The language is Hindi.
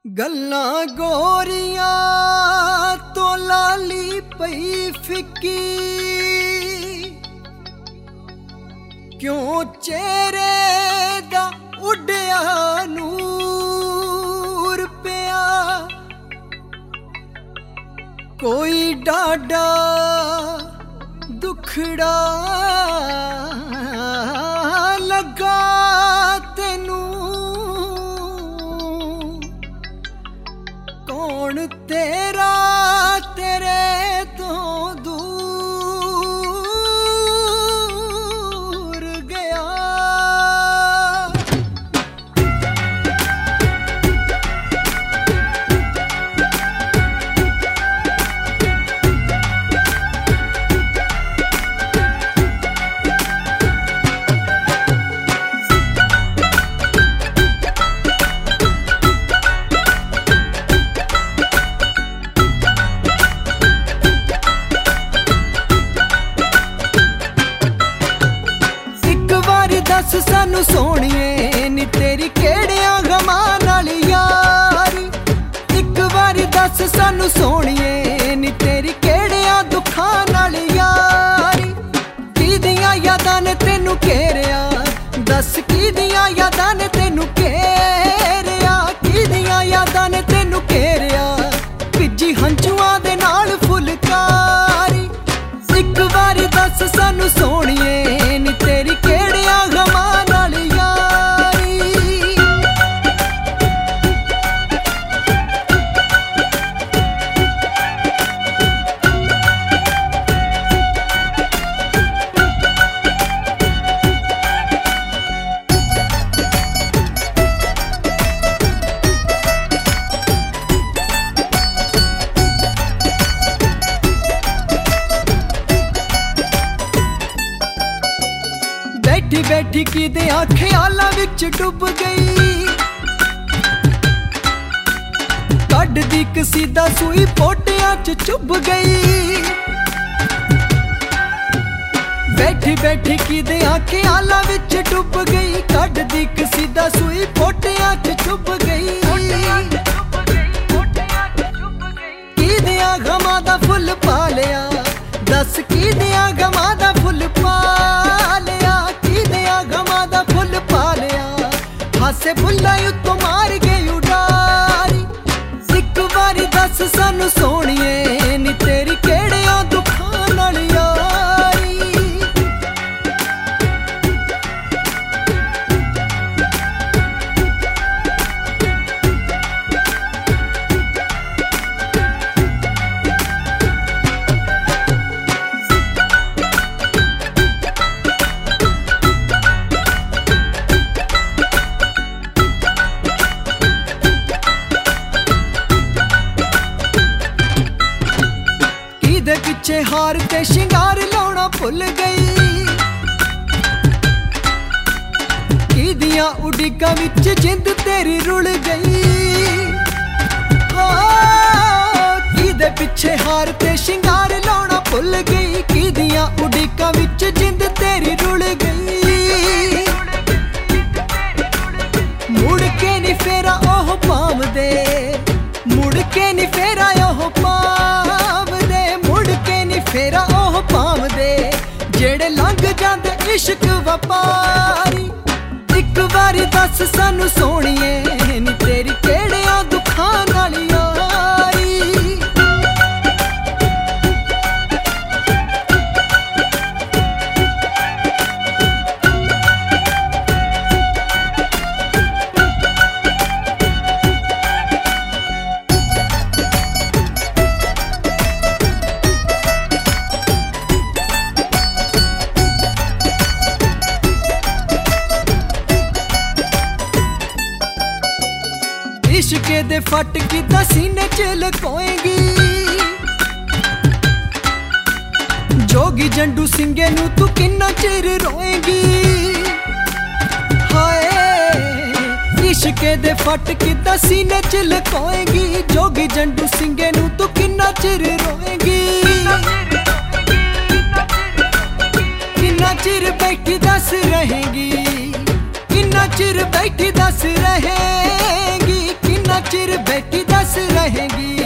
गल्लां गोरियां तो लाली पई फिक्की, क्यों चेहरे दा उड्डिया नूर पिया। कोई डाडा दुखड़ा लगा तेनू, कौन तेरा तेरे तो दूर गया। दस सानू सोहणिए नी तेरी केड़ियां गमां नाल यारी। एक बारी दस सानू सोहणिए नी तेरी केड़ियां दुखां नाल यारी। किदियां यादां ने तेनू घेरिया, दस किदियां यादां ने तेनू घेरिया। किदियां यादां ने तेनू घेरिया, भिजी हंझुआं दे नाल फुलकारी। एक बारी दस सानू सोहणिए नी तेरी केड़ियां गमां नाल यारी। बैठी बैठी किदे ख्यालां विच डुब गई, कड्ड दी कसीदा सूई पोटियां च चुभ गई। बैठी बैठी किदे ख्यालां विच डुब गई, कड्ड दी कसीदा सूई पोटियां च चुभ गई। किदियां गमां दा फुल पा लिया, दस किदियां गमां दा फुल पा लिया। गमां दा फुल पा लिया, हासे फुल्लां उत्तों मार गई उडारी। एक बारी दस सानू सोहणिए नी तेरी केड़ियां दुखां नाल यारी। पिछे हार ते शिंगार लाउणा भुल गई, किदियां उड़िकां विच जिंद तेरी रुल गई। किदे पिछे हार ते शिंगार लाउणा भुल गई, किदियां उड़िकां विच जिंद तेरी रुल गई। मुड़ के नी फेरा ओह पावदे, मुड़ के नी फेरा ओह पावदे। फेरा ओह पावदे जेड़े लंघ जांदे इश्क वपारी। एक बारी दस सानू सोहणिए नी तेरी केड़ियां दुखां नाल यारी। इश्के दे फट किदां सीने च लकोएंगी, जोगी जंडू सिंगे नू तू किन्ना चिर रोएंगी। हाय इश्के दे फट किदां सीने च लकोएंगी, जोगी जंडू सिंगे नू तू किन्ना चिर रोएंगी। किन्ना चिर बैठी दस रहेंगी, किन्ना चिर बैठी दस रहेंगी। किन्ना चिर बैठी दस रहेगी।